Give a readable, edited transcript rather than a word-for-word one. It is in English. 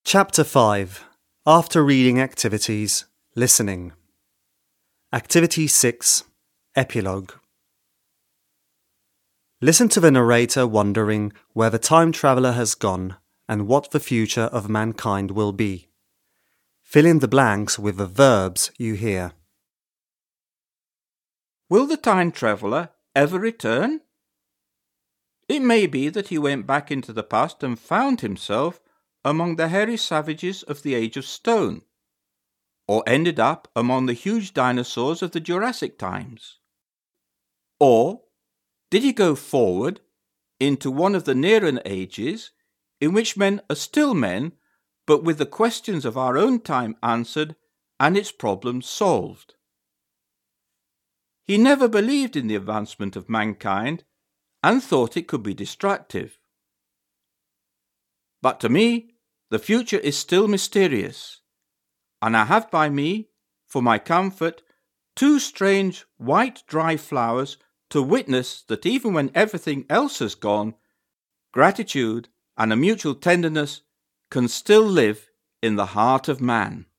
Chapter 5. After Reading Activities, Listening. Activity 6. Epilogue. Listen to the narrator wondering where the time traveller has gone and what the future of mankind will be. Fill in the blanks with the verbs you hear. Will the time traveller ever return? It may be that he went back into the past and found himself among the hairy savages of the Age of Stone, or ended up among the huge dinosaurs of the Jurassic times. Or did he go forward into one of the nearer ages in which men are still men, but with the questions of our own time answered and its problems solved? He never believed in the advancement of mankind and thought it could be destructive. But to me, the future is still mysterious, and I have by me, for my comfort, two strange white dry flowers to witness that even when everything else has gone, gratitude and a mutual tenderness can still live in the heart of man.